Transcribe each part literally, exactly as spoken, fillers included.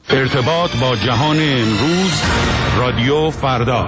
ارتباط با جهان امروز، رادیو فردا.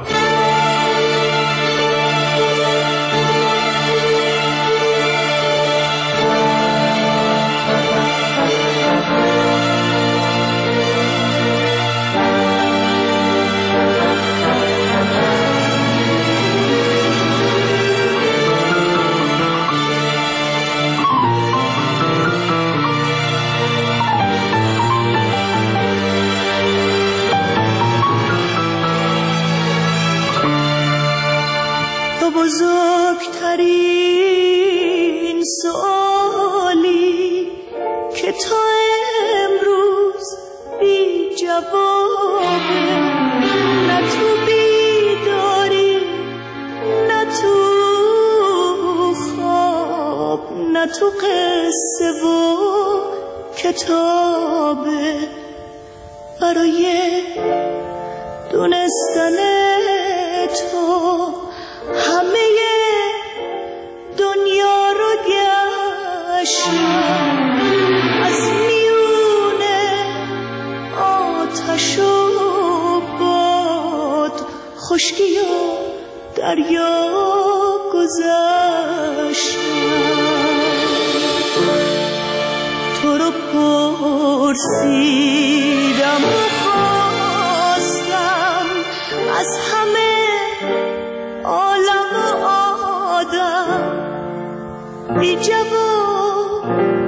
بزرگترین سوالی که تا امروز بی جوابه، نه تو بیداری نه تو خواب نه تو قصه و کتابه. برای دونستن تو همه دنیا رو گشتم، از میونه آتش و باد، خشکی و دریا گذشتم. تو رو پرسیدم و خواستم از همه عالم و آدم، بی جواب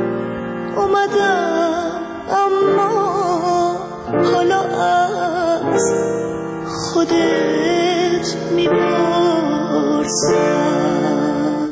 اومدم، اما حالا از خودت میپرسم.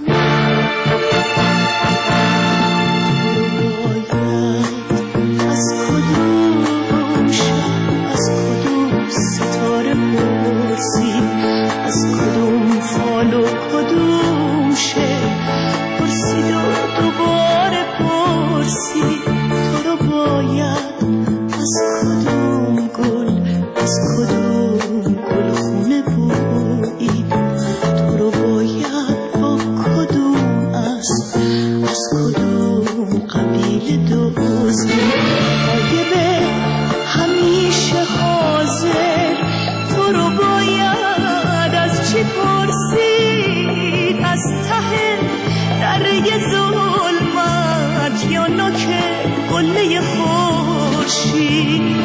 از کدوم شب، از کدوم ستاره پرسی، از کدوم فال و کدوم شعر پرسید و دوباره پرسی. تو رو باید از کدوم گل، از کدوم گل خونه بویید. تو رو باید با کدوم اسب، از کدوم قبیله دزدید. غایبه همیشه حاضر، تو رو باید از چی پرسید؟ از ته دره ظلمت یا نوک قله خورشید؟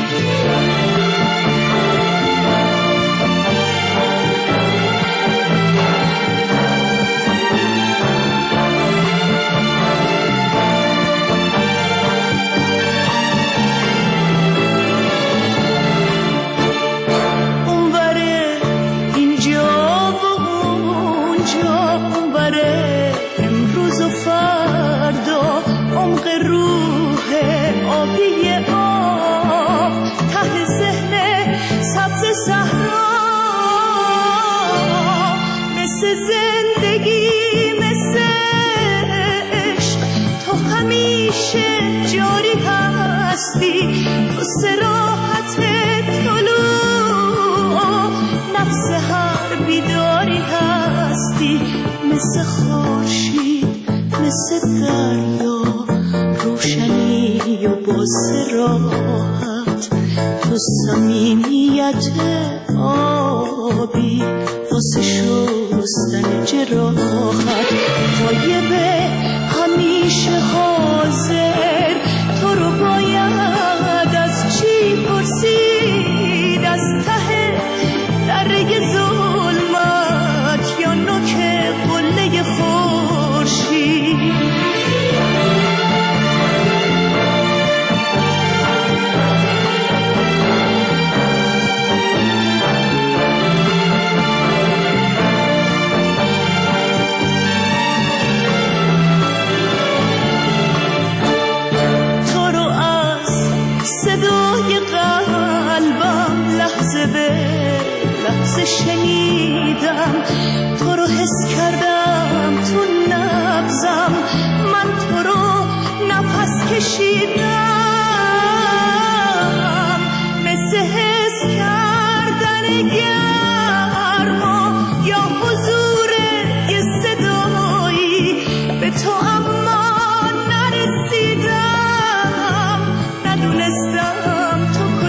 زندگی مثل عشق تو همیشه جاری هستی. تو صراحت طلوع نفس هر بیداری هستی. مثل خورشید، مثل دریا، روشنی و با صراحت. تو صمیمیت آبی واسه شستن جراحت. غایبه همیشه حاضر، تو رو باید از چی پرسید؟ از ته دره ظلمت یا نوک قله خورشید؟ لحظه شنیدم، تو رو حس کردم تو نبضم، من تو رو نفس کشیدم. مثل حس کردن گرما یا حضور یه صدایی به تو، اما نرسیدم، ندونستم تو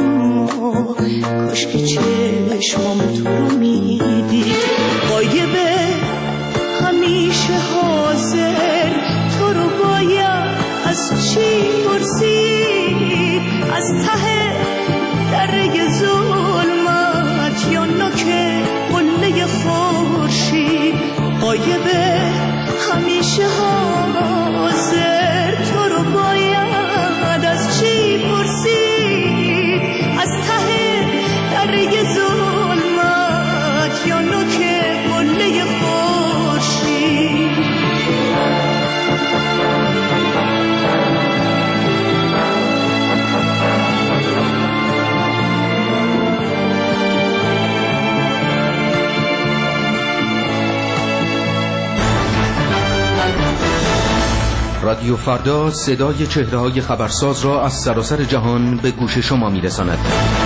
اما کاش که چشمام تو رو میدید. غایبه همیشه حاضر، تو رو باید از چی پرسید؟ از ته دره ظلمت یا نوک قله خورشید؟ غایبه همیشه حاضر، تو رو باید از چی پرسید؟ از ته دره ظلمت یا نوک قله خورشید؟ رادیو فردا صدای چهره‌های خبرساز را از سراسر جهان به گوش شما می‌رساند.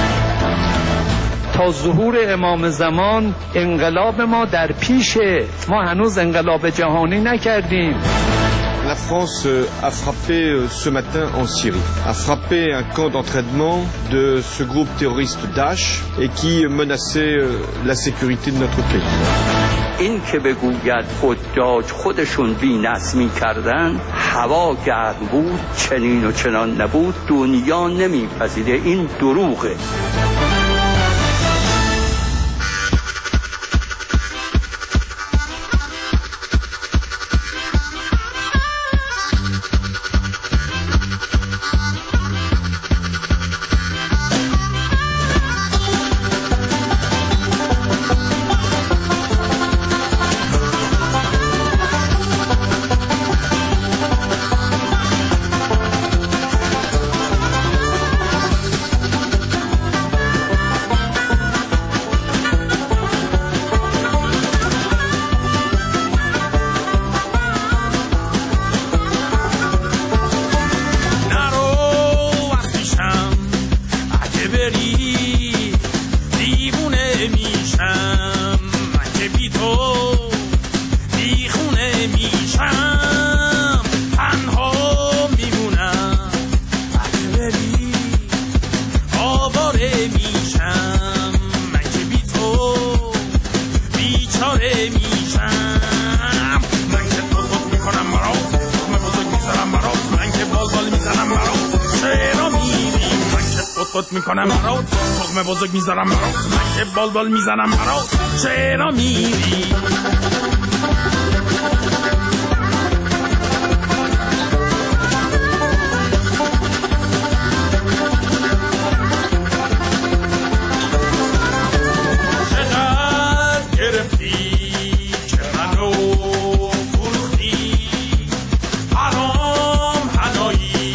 تا ظهور امام زمان انقلاب ما در پیشه، ما هنوز انقلاب جهانی نکردیم. La France a frappé ce matin en Syrie, a frappé un camp d'entraînement de ce groupe terroriste Daesh et qui menaçait la sécurité de notre pays. این که بگوید حجاج خودشون بی‌نظمی کردن، هوا گرم بود، چنین و چنان نبود، دنیا نمیپذیره، این دروغه. میکنم برات تخم بزرگ میذارم برات، من که بال بال میزنم برات، چرا میری؟ چقدر گرفتی که منو فروختی، حرام حلایی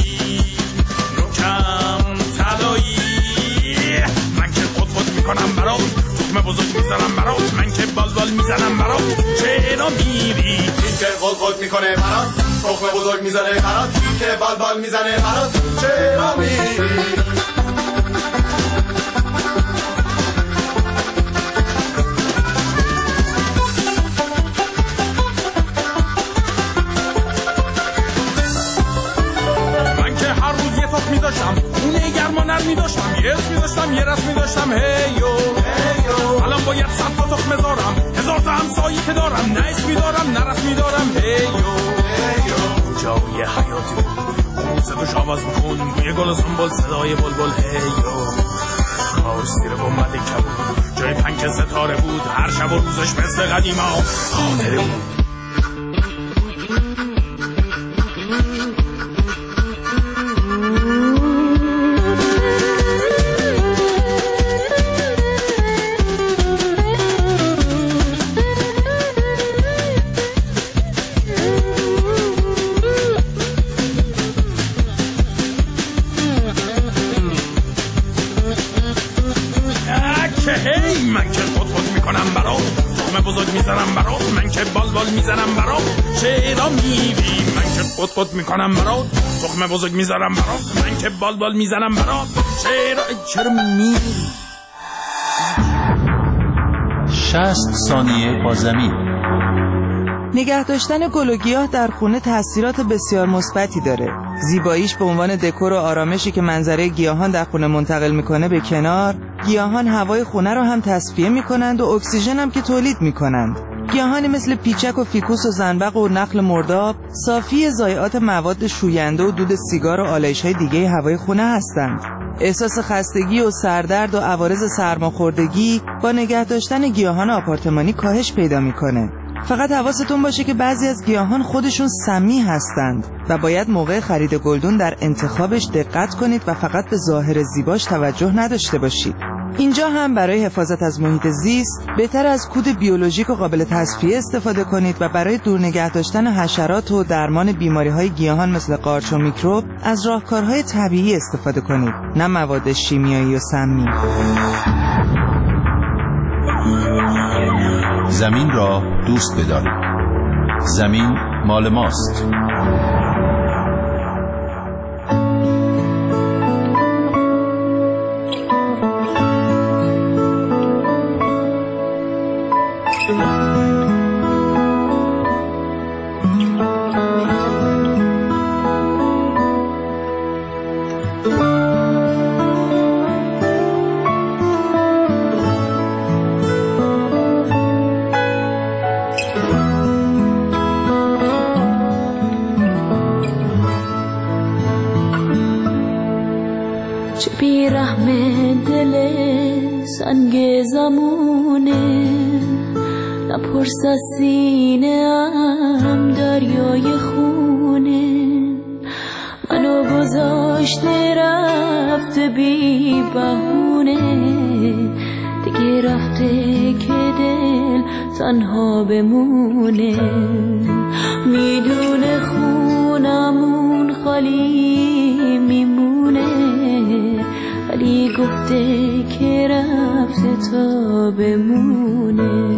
نوکم تلایی، من که خود خود میکنم برات تخم بزرگ میزنم برات، من که بال بال میزنم برات، چرا میری؟ این که خود خود میکنه برات تخم بزرگ میزنه برات، این که بال بال میزنه برات، چرا میری؟ خونه گرما نرمی داشتم، یه اسمی داشتم، یه رسمی داشتم، هیو هیو الان باید صد تا تخم بذارم، هزار تا همسایی که دارم، نه اسمی دارم نه رسمی دارم، هیو هیو جای حیاتی بود، خون صداش آواز میخون، بوی گل و سنبل، صدای بلبل، هیو کاش زیر گنبد کبود، جای پنک ستاره بود، هر شب و روزش مثل قدیما خاطره بود. من که خود خود میکنم برات تخم بزرگ میزنم برات، من که بال بال میزنم برات، چرا میری؟ من که خود خود میکنم برات تخم بزرگ میزنم برات، من که بال بال میزنم برات، چرا چرا میری؟ شصت ثانیه با زمین. نگه داشتن گل و گیاه در خونه تاثیرات بسیار مثبتی داره. زیباییش به عنوان دکور و آرامشی که منظره گیاهان در خونه منتقل میکنه به کنار، گیاهان هوای خونه رو هم تصفیه میکنند و اکسیژن هم که تولید میکنند. گیاهانی مثل پیچک و فیکوس و زنبق و نخل مرداب صافی ضایعات مواد شوینده و دود سیگار و آلایش‌های دیگه هوای خونه هستند. احساس خستگی و سردرد و عوارض سرماخوردگی با نگه داشتن گیاهان آپارتمانی کاهش پیدا میکنه. فقط حواستون باشه که بعضی از گیاهان خودشون سمی هستند و باید موقع خرید گلدون در انتخابش دقت کنید و فقط به ظاهر زیباش توجه نداشته باشید. اینجا هم برای حفاظت از محیط زیست بهتر از کود بیولوژیک و قابل تصفیه استفاده کنید و برای دور نگه داشتن حشرات و درمان بیماری‌های گیاهان مثل قارچ و میکروب از راهکارهای طبیعی استفاده کنید، نه مواد شیمیایی و سمی. زمین را دوست بدارید. زمین مال ماست. سنگ زمونه نپرس از سینه ام دریای خونه منو گذاشته رفته بی بهونه دیگه رفته که دل تنها بمونه میدونه خونمون خالی میمونه ولی گفته که رفته تا بمونه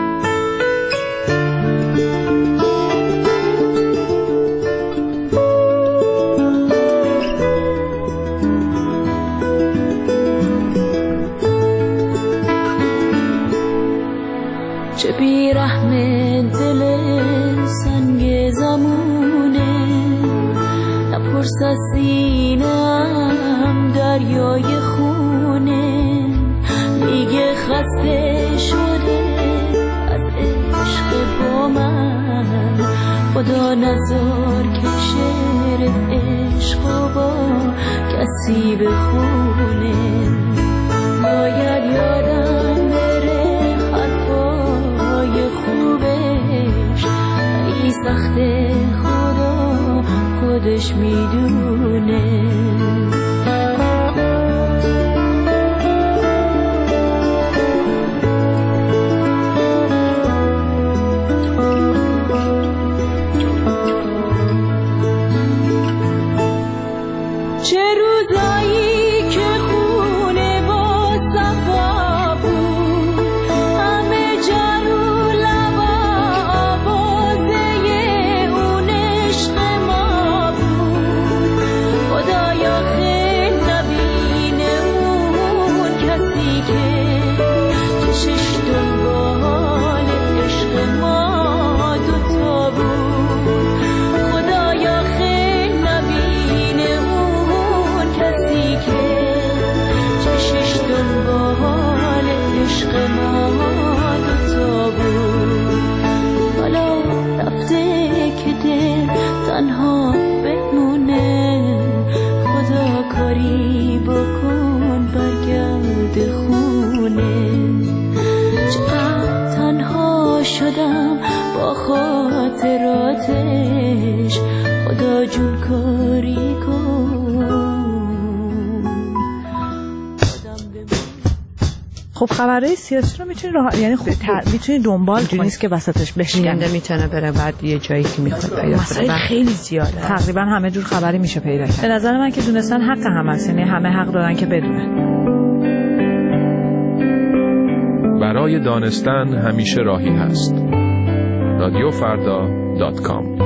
چه بیرحم دل سنگ زمونه نپرس از سینم دریای خونه دیگه خسته شده از عشق با من خدا نذار که شعر عشق با کسی بخونه باید یادم بره حرفای خوبش ای سخته خدا خودش میدونه تنها بمونه خدا کاری بکن برگرد خونه چقدر تنها شدم با خاطراتش خدا جون کاری کن. خب خبرهای سیاسی رو میتونی راه یعنی خوب میتونی دنبال کنی نیست که وسطش بشکنه میتونه بره بعد یه جایی که میخواد پیدا مسائل خیلی زیاده تقریبا همه جور خبری میشه پیدا کرد. به نظر من که دونستن حق هم هست یعنی همه حق دارن که بدونن. برای دانستن همیشه راهی هست. رادیو فردا دات کام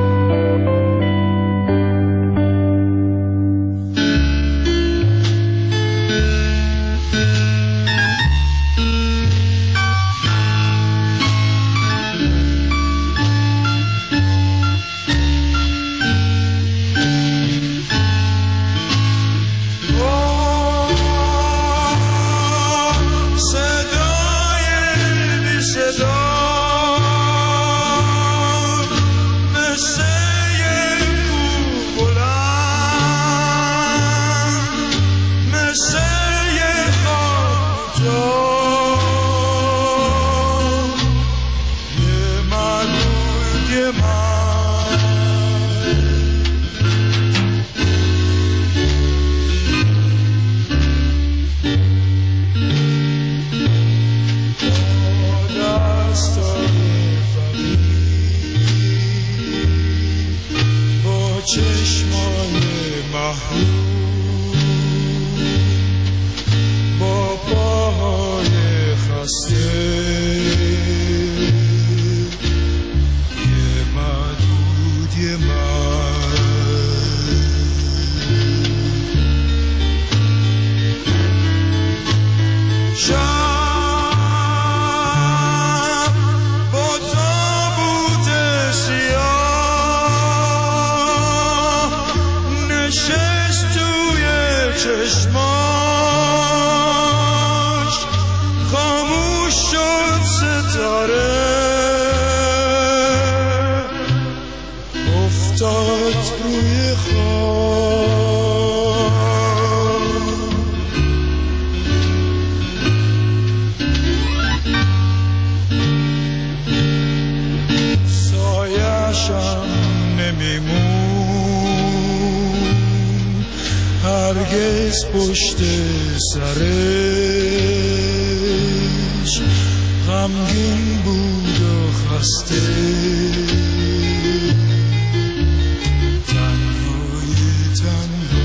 از پشت سرش غمگین بود و خسته تنهای تنها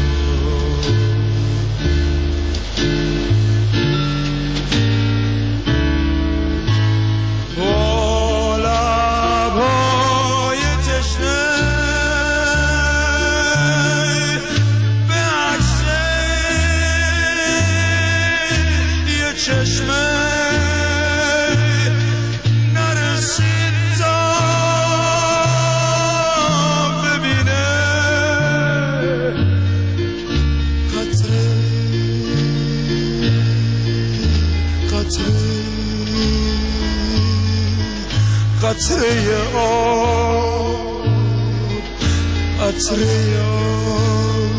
با لبهای تشنه به عکس یه چشمه نرسید تا ببینه قطره قطره قطره آب قطره آب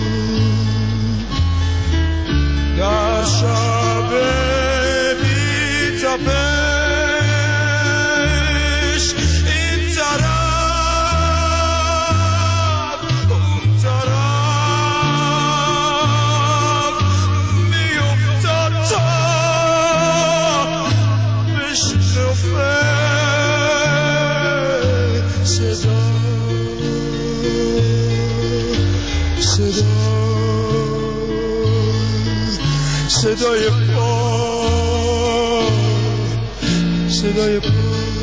در شب بی تپش این طرف اون طرف میافتاد تا بشنفه صدا صدا صدای پا صدای پا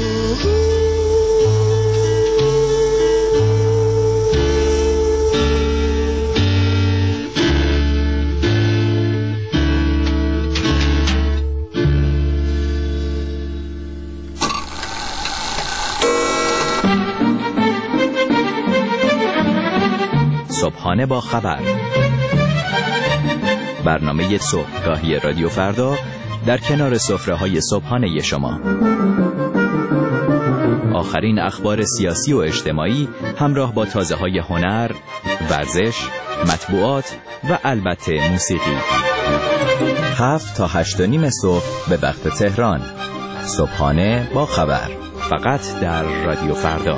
صبحانه با خبر، برنامه صبحگاهی رادیو فردا در کنار سفره‌های صبحانه شما. آخرین اخبار سیاسی و اجتماعی همراه با تازه‌های هنر، ورزش، مطبوعات و البته موسیقی. هفت تا هشت و نیم صبح به وقت تهران. صبحانه با خبر، فقط در رادیو فردا.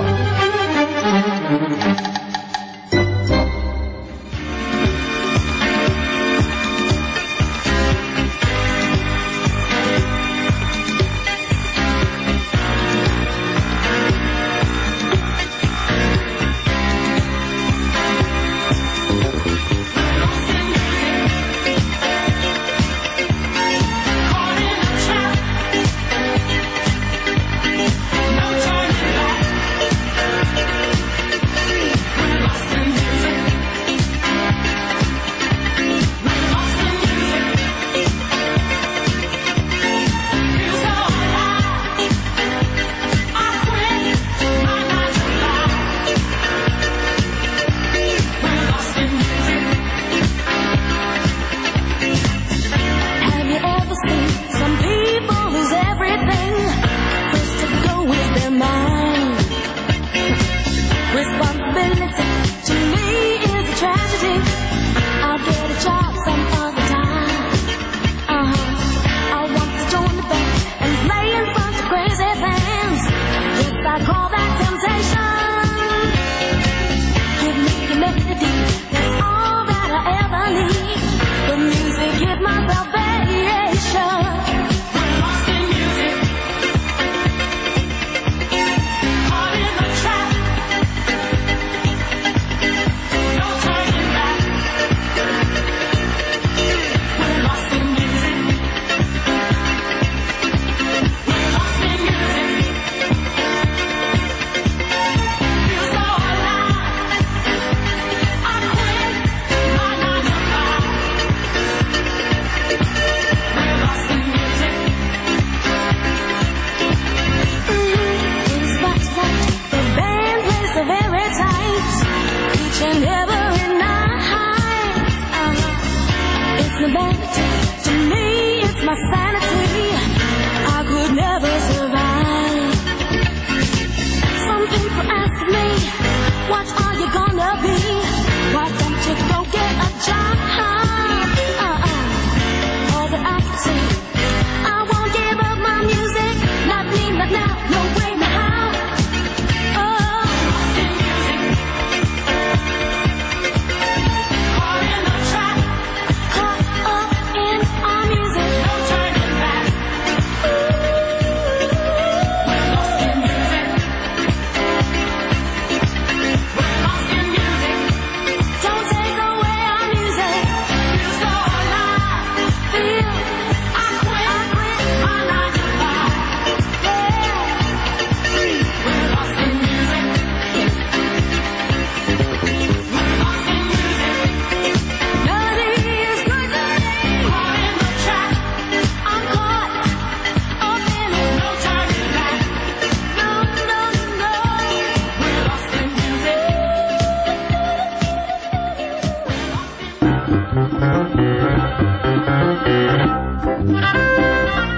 Caught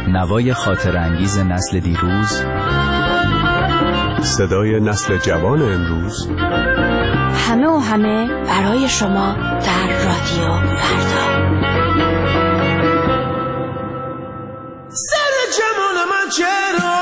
نوای خاطر انگیز نسل دیروز، صدای نسل جوان امروز، همه و همه برای شما در رادیو فردا. سر جمال من چرا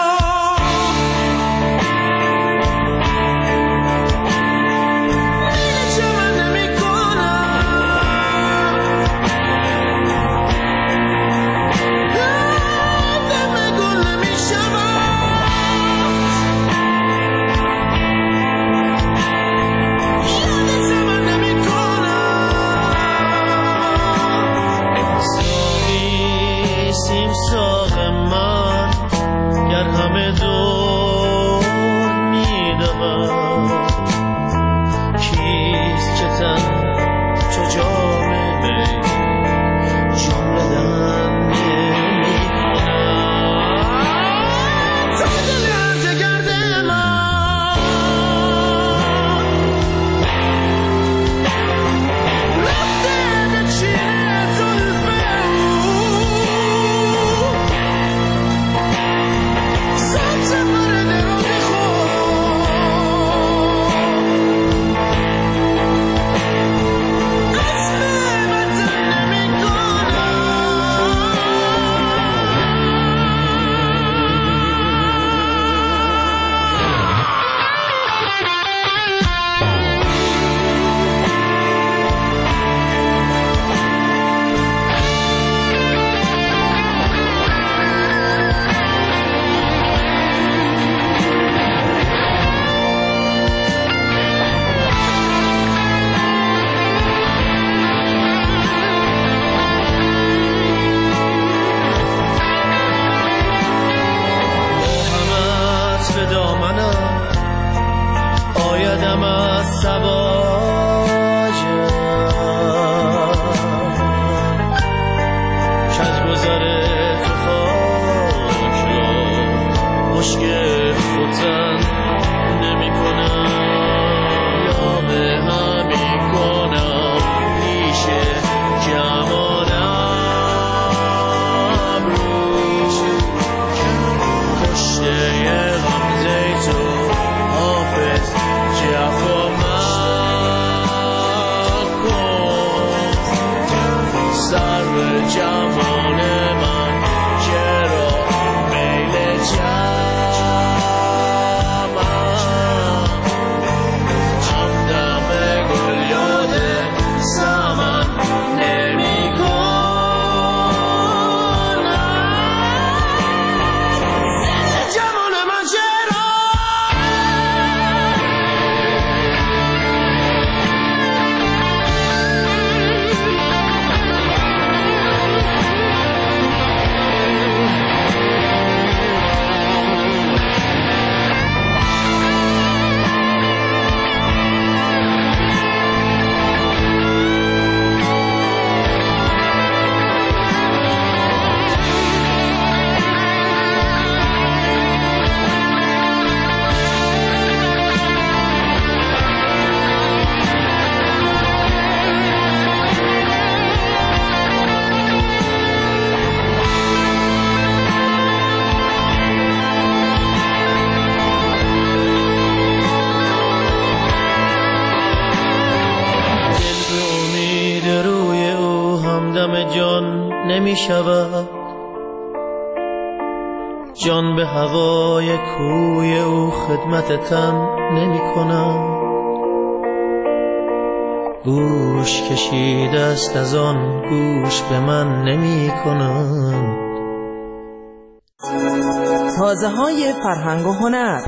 نمی شود، جان به هوای کوی او خدمت تن نمی کنم. گوش کشیده است از آن گوش به من نمی کنم. تازه های فرهنگ و هنر.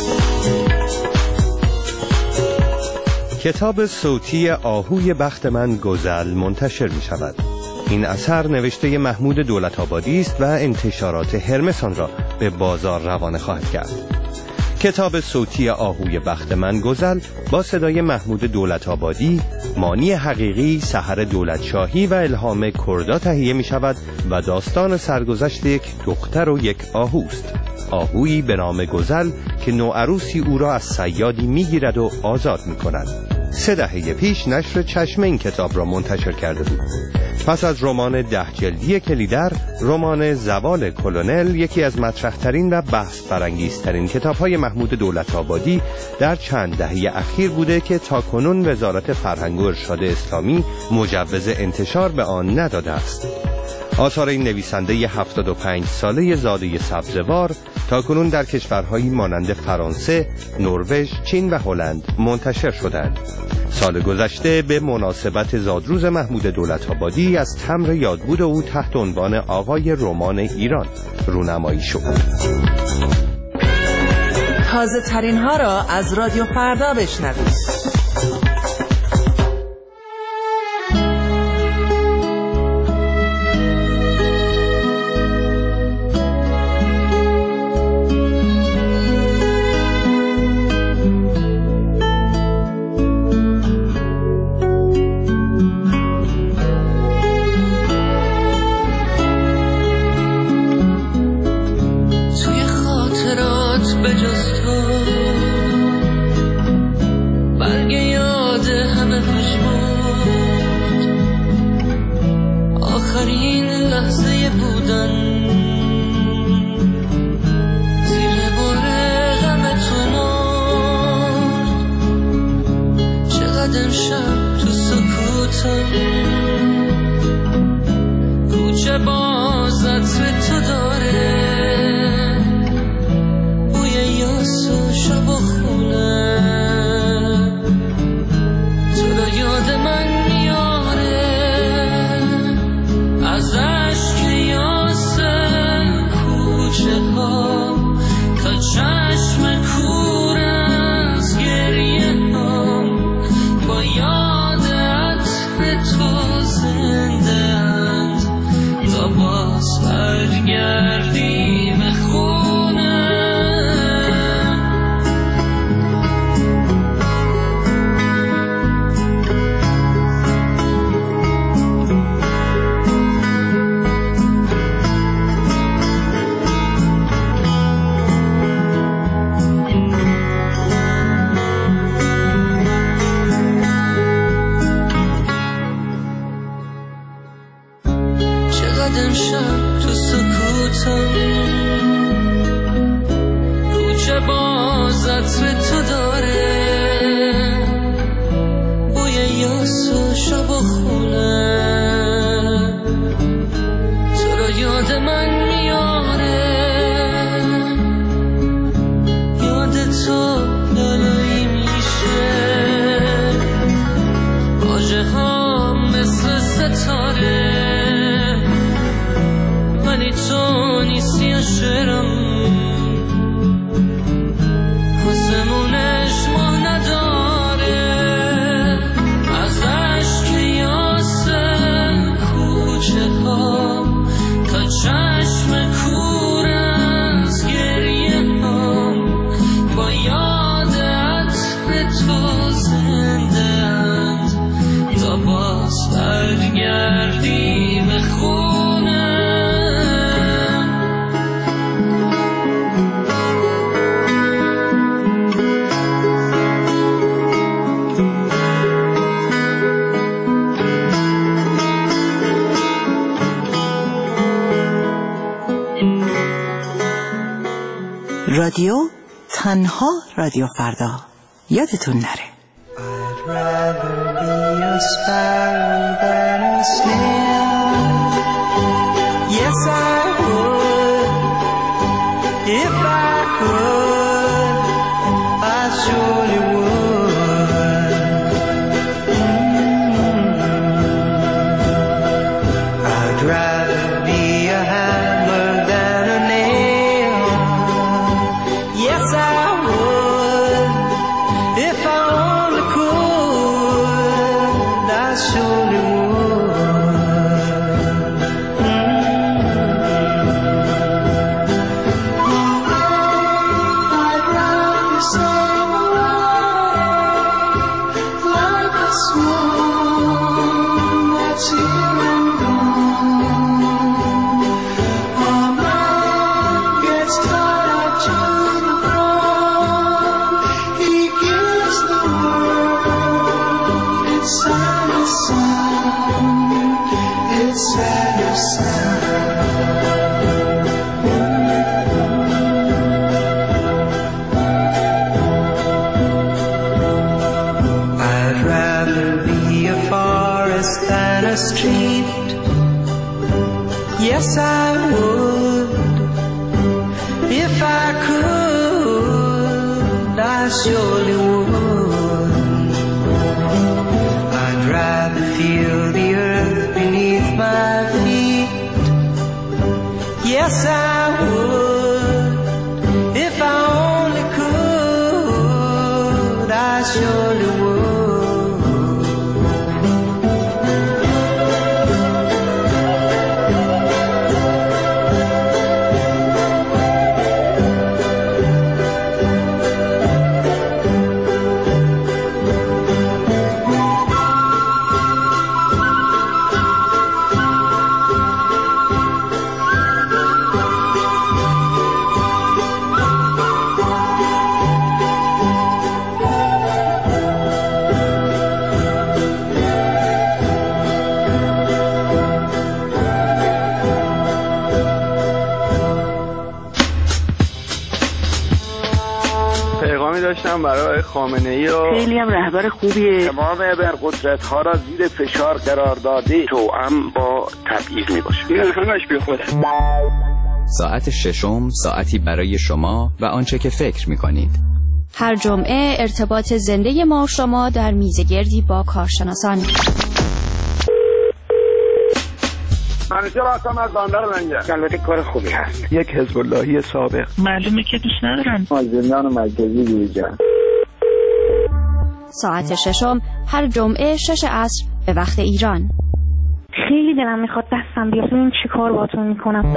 کتاب صوتی آهوی بخت من گزل منتشر می شود. این اثر نوشته محمود دولت‌آبادی است و انتشارات هرمس آن را به بازار روانه خواهد کرد. کتاب صوتی آهوی بخت من گزل با صدای محمود دولت‌آبادی، مانی حقیقی، سحر دولتشاهی و الهام کردا تهیه می شود و داستان سرگذشت یک دختر و یک آهوست. آهویی به نام گزل که نوعروسی او را از صیادی می گیرد و آزاد می کند. سه دهه پیش نشر چشمه این کتاب را منتشر کرده بود. پس از رمان ده جلدی کلیدر، رمان زوال کلونل یکی از مطرح‌ترین و بحث برانگیزترین کتاب‌های محمود دولت‌آبادی در چند دهه اخیر بوده که تاکنون وزارت فرهنگ و ارشاد اسلامی مجوز انتشار به آن نداده است. آثار این نویسنده هفتاد و پنج ساله زاده سبزوار تاکنون در کشورهایی مانند فرانسه، نروژ، چین و هلند منتشر شدند. سال گذشته به مناسبت زادروز محمود دولت‌آبادی از تمر یادبود او تحت عنوان آقای رمان ایران رونمایی شد. تازه ترین ها را از رادیو فردا بشنوید. رادیو تنها رادیو فردا یادتون نره. I'd rather be a sparrow than a snail. Yes, I would. If I could, I surely would. Mm-hmm. I'd rather be a hammer than a nail. Yes, I would. If I only could, I surely would. Mm-hmm. I'd rather be someone surely would. I'd rather feel the earth beneath my feet. Yes, I would. If I only could, I surely would. داشتم برای خامنه‌ای و خیلی هم رهبر خوبیه. تمام ابرقدرت‌ها را زیر فشار قرار داده توأم با تبعیض میباشه. این همش بی خوده. ساعت ششم ساعتی برای شما و آنچه که فکر میکنید. هر جمعه ارتباط زنده ما و شما در میزگردی با کارشناسان. منیجر هستم از بندر منجر. البته کار خوبی هست. یک حزب اللهی سابق. معلومه که دوست ندارم. از زندان مرکزی بیرون. ساعت ششم هر جمعه شش عصر به وقت ایران. خیلی دلم میخواد دستم بیاد ببین چی کار باهاتون میکنم.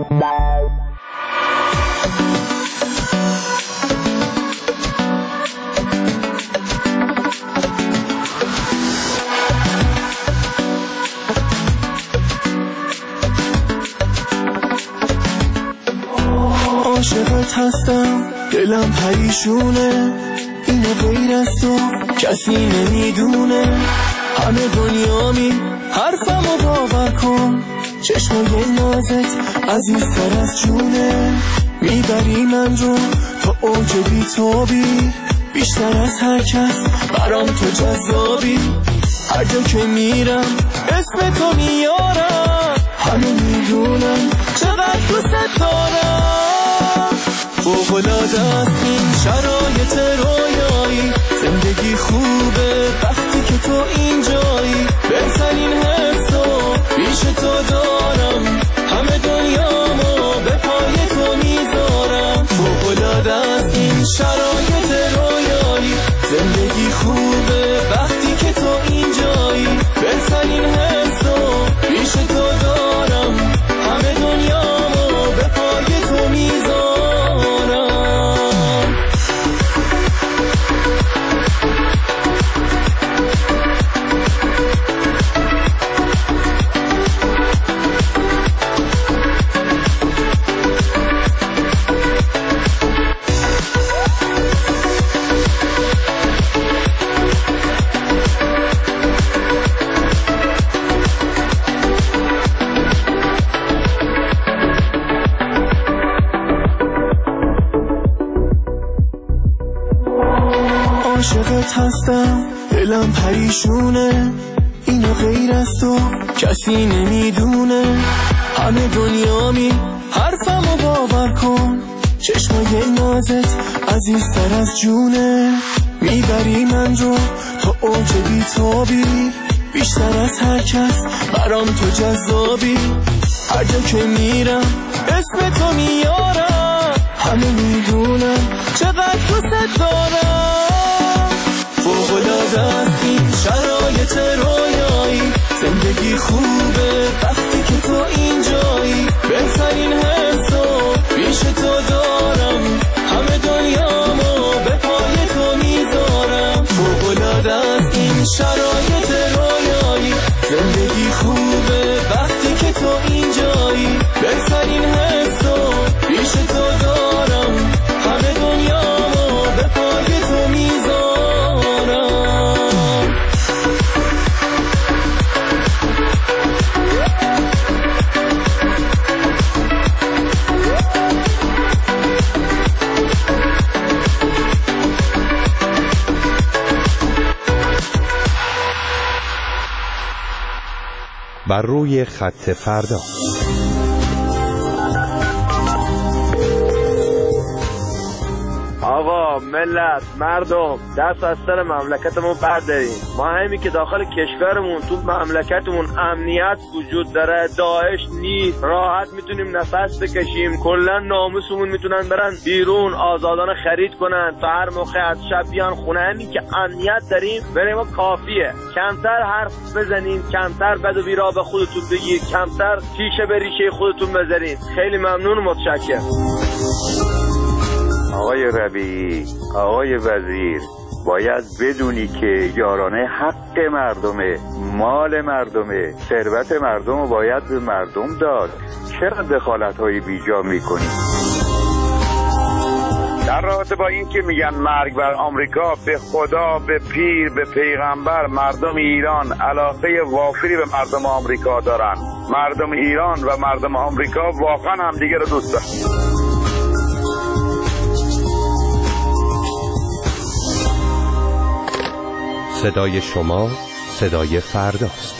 عاشقت هستم دلم پریشونه، اینو غیر از تو کسی نمیدونه. همه دنیامی حرفمو باور کن، چشمای نازت عزیزتر از جونه. میبری من رو تا اوج بیتابی، بیشتر از هر کس برام تو جذابی. هر جا که میرم اسم تو میارم، همه میدونم چقدر دوست دارم. فوق‌العاده است این شرایط رویایی، زندگی خوبه وقتی که تو اینجایی. بهترین حسو پیش تو دارم، همه دنیامو به پای تو میذارم. فوق‌العاده است این شرایط رویایی، زندگی خوبه وقتی که تو اینجایی. بهترین حسو پیش تو دارم، همه دنیامو به پای تو میذارم. عاشقت هستم دلم پریشونه، اینو غیر از تو کسی نمیدونه. همه دنیامی حرفمو باور کن، چشمای نازت عزیزتر از جونه. میبری من رو تا اوج بیتابی، بیشتر از هر کس برام تو جذابی. هر جا که میرم اسم تو میارم، همه میدونم چقدر دوست دارم. فوق‌العاده است این شرایط رویایی، زندگی خوبه وقتی که تو اینجایی. بهترین حسو پیش تو دارم، همه دنیامو به پای تو میذارم. فوق‌العاده است این شرایط رویایی، زندگی خوبه وقتی که تو اینجایی. بهترین حسو پیش تو دارم، همه دنیامو به پای تو میذارم. بر روی خط فردا. آقا آقا، ملت، مردم، دست از سر مملکتمون برداریم. ما همین که داخل کشورمون تو مملکتمون امنیت وجود داره، داعش نیست، راحت میتونیم نفس بکشیم، کلا ناموسمون میتونن برن بیرون آزادانه خرید کنن تا هر موقع از شب بیان خونه. همین که امنیت داریم برای ما کافیه. کمتر حرف بزنین، کمتر بد و بیرا به خودتون بگید، کمتر تیشه به ریشه خودتون بذارین. خیلی ممنون و متشکرم. آقای ربیعی، آقای وزیر، باید بدونی که یارانه حق مردمه، مال مردمه، ثروت مردم رو باید به مردم داد. چرا دخالت های بیجا میکنی؟ در رابطه با این که میگن مرگ بر آمریکا، به خدا، به پیر، به پیغمبر، مردم ایران علاقه وافری به مردم آمریکا دارن. مردم ایران و مردم آمریکا واقعا همدیگه رو دوست دارن. صدای شما صدای فرداست.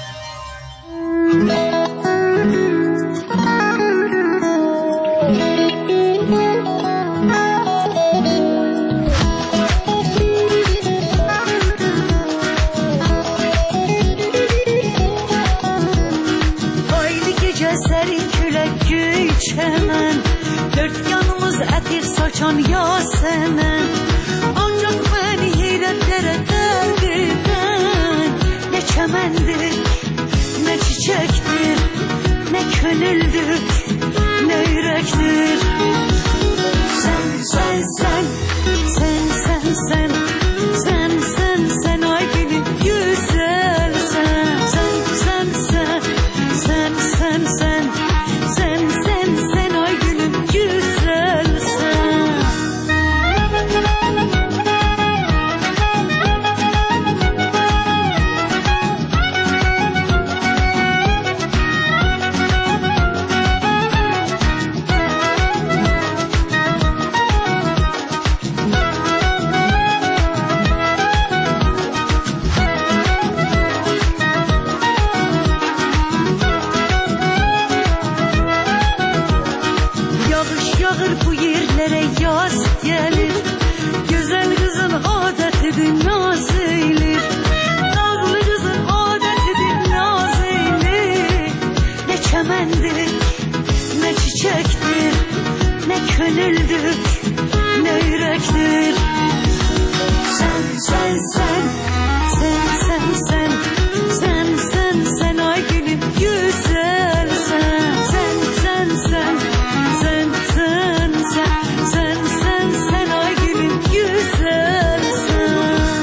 Hayli gece serin külek güçemen, dört yanımız ətir saçan yasemen. Ancak beni heyretlere dert eden ne çemendir, ne çiçektir, ne könüldür, ne yürektir. Sen, sen, sen, sen, sen, sen, sen, sen, sen ay benim güzel sen, sen, sen, sen, sen, sen, sen, sen, sen, sen ay gülüm güzel sen. Yağış yağır bu yerlere yaz gelir, güzel kızın adetidir naz eylir. Nazlı kızın adetidir naz eylir. Ne çemendir, ne çiçektir, ne könüldür, ne yürektir. Sen, sen, sen, sen, sen, sen, sen, sen, sen ay gülüm güzel sen, sen, sen, sen, sen, sen, sen, sen, sen, sen ay gülüm güzel sen.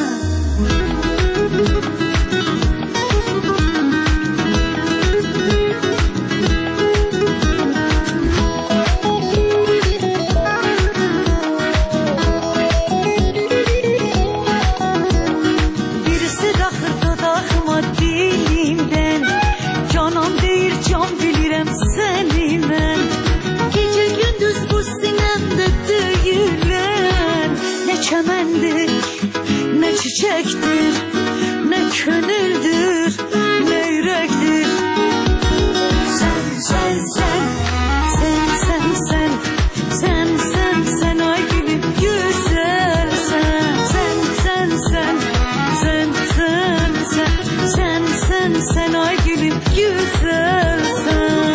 Birisi daxır dodağıma dilimden, canım deyir can bilirəm səni mən. Gece gündüz bu sinemde döyülen, ne çemendir, ne çiçektir, ne könüldür, ne yürektir. Sen, sen, sen, sen, sen, sen, sen, sen, sen ay gülüm güzel sen, sen, sen, sen, sen, sen, sen, sen, sen, sen ay gülüm güzel sen.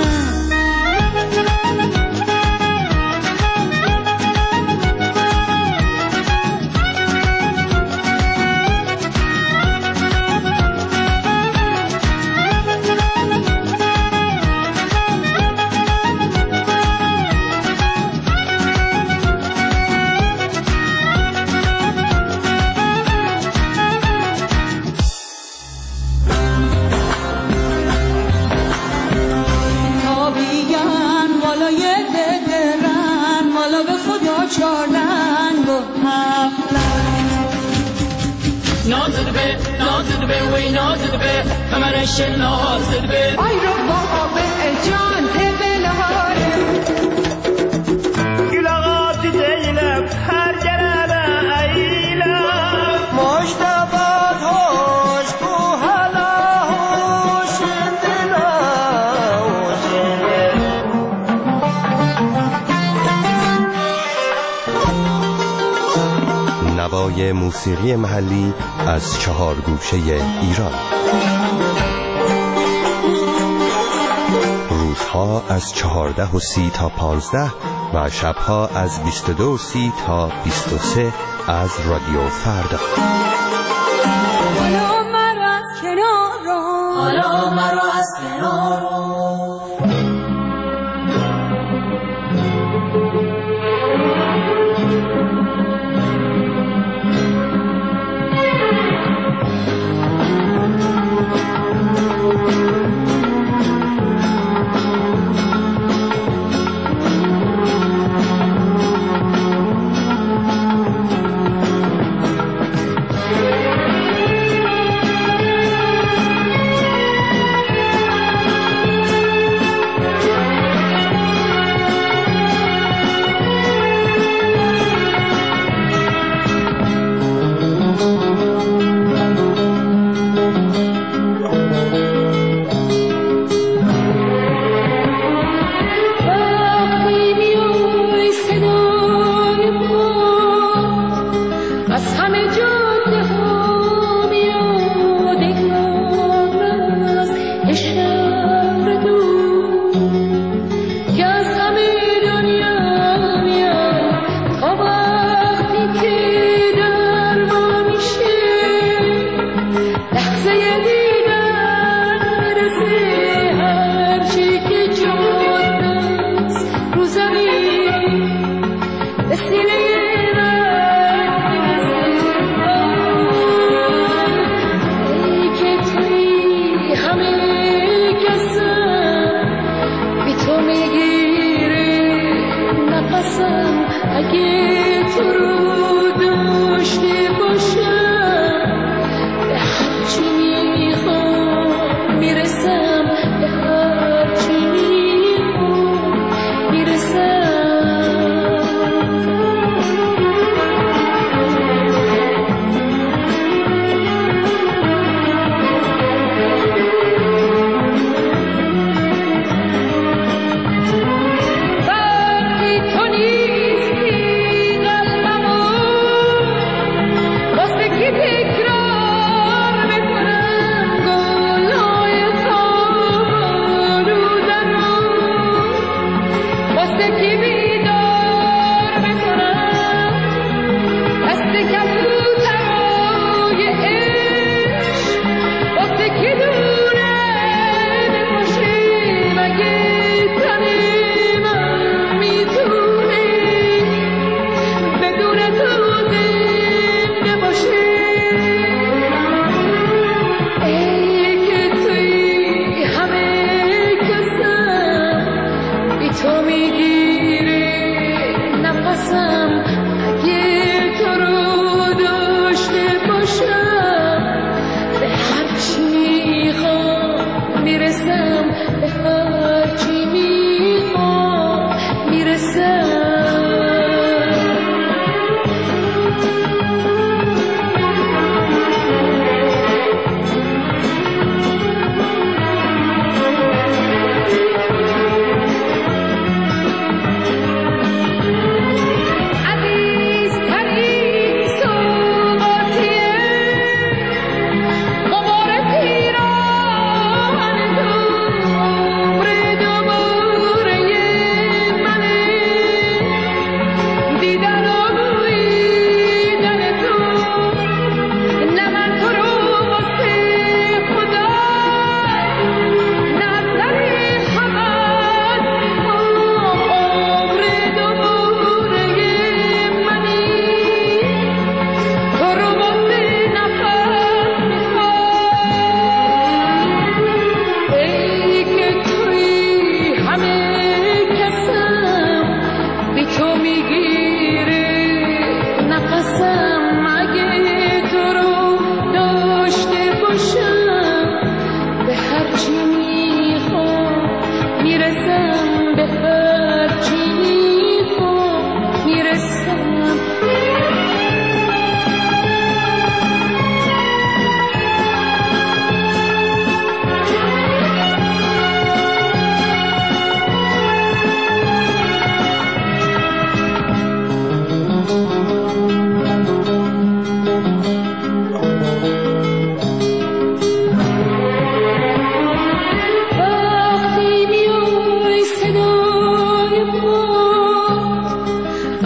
تابیگن بالای درن، مالا به خدا چارلنگ و هفلنگ. نازد به نازد به وی نازد به کمرش نازد به ای رو بابا به جان بلهاره گل آقا دیدم هر جربه ایلم مشتبه توش کو حالا هوشن دلا هوشن صدای موسیقی محلی از چهار گوشه ایران. روزها از چهارده و سی تا پانزده و شبها از بیست و دو و سی تا بیست و سه از رادیو فردا. حالا مرا از کنار رو، حالا مرا از کنار رو.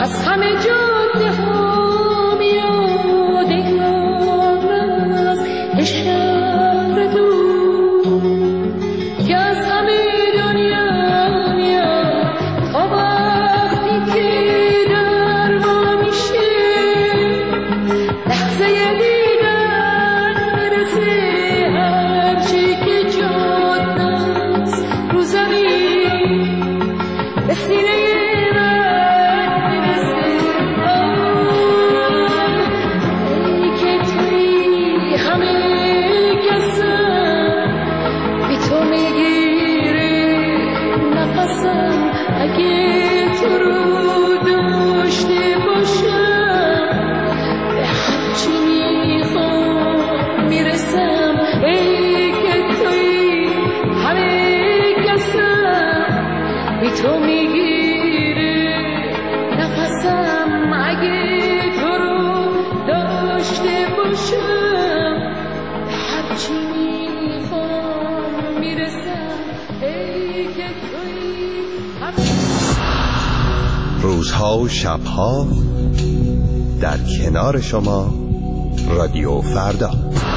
از همه جاده ها میاد ایران از شهر دور که از همه دنیا میاد تا وقتی که در ما میشه لحظه دیدن برسه هرچی که جاد نست رو زمین به سینه تو میگیره نفسم اگه تو رو داشته باشم هرچی میخوام میرسم ای که توی روزها و شبها در کنار شما رادیو فردا.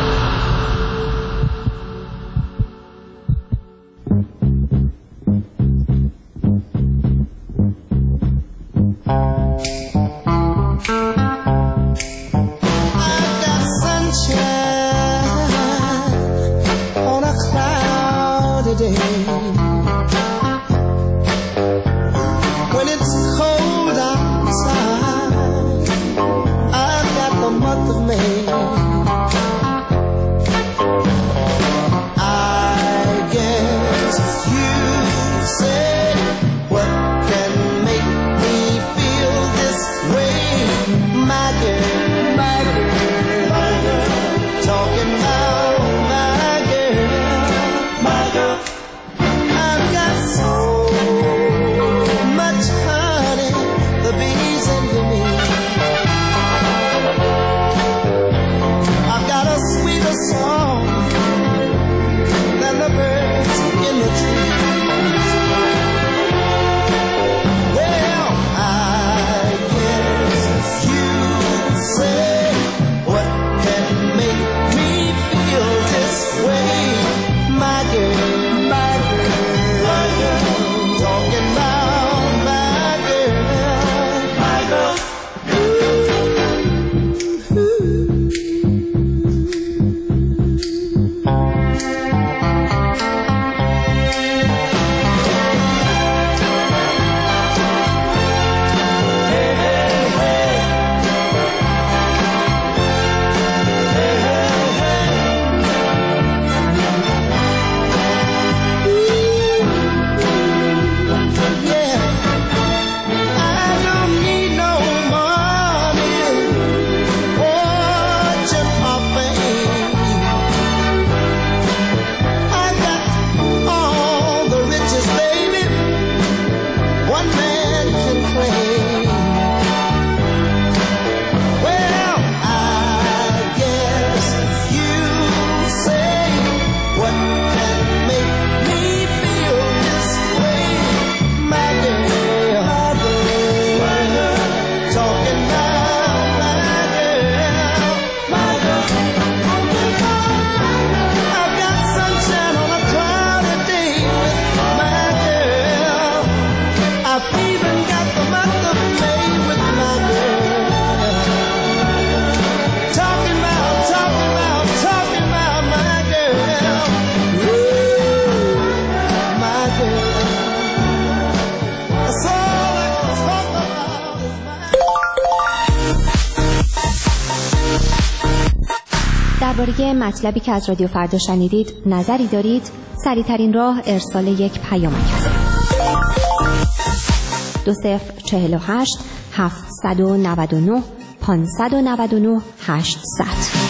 درباره مطلبی که از رادیو فردا شنیدید نظری دارید؟ سریع‌ترین راه ارسال یک پیامک است. دو صفر چهل و هشت هفتصد و نود و نه پانصد و نود و نه هشتصد.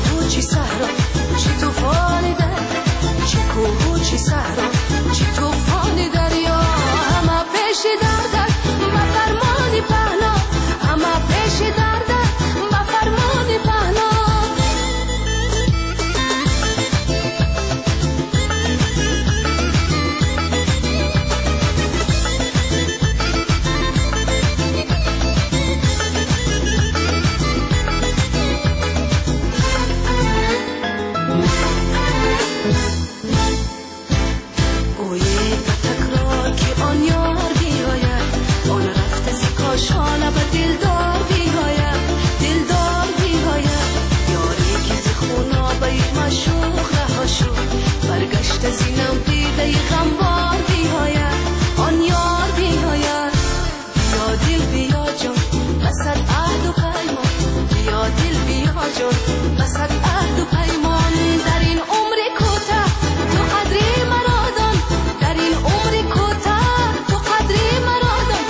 کوه چی صحرا چی طوفانی در چی کوه چی صحرا چی طوفانی دریا همه پیش دردت با فرمانی پهنا همه پیش دردت با فرمانی پهنا شانه به دلدار بیاید دلدار بیاید یاری که زخونا به یک مشوق رها شد برگشت زینم دیده غمبار بیاید آن یار بیاید بیا دل بیا جان بسد عهد و پیمان بیا دل بیا جان بسد عهد و پیمان در این عمر کوتاه تو قدری مرا دان در این عمر کوتاه تو قدری مرا دان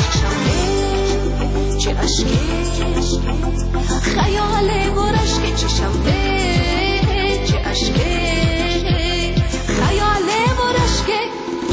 چه عشقی خیال برشک چشم به چه عشقی خیال برشک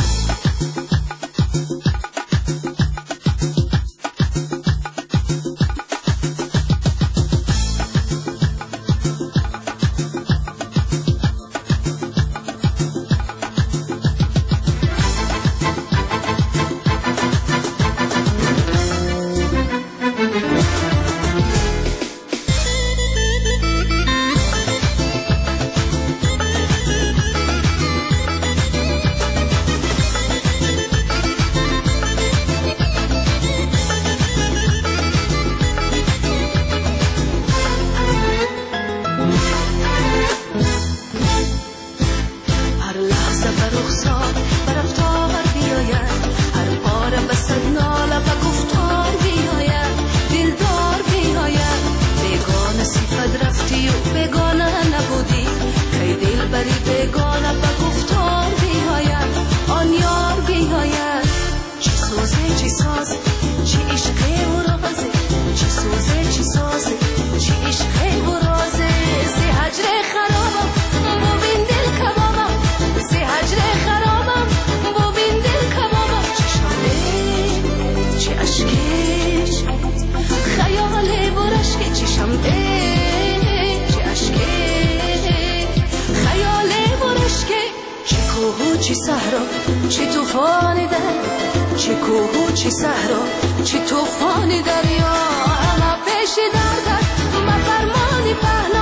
چی صحرا چی طوفانی در چی کوه چی صحرا چی طوفانی دریا همه پیش دردت با فرمانی پهنا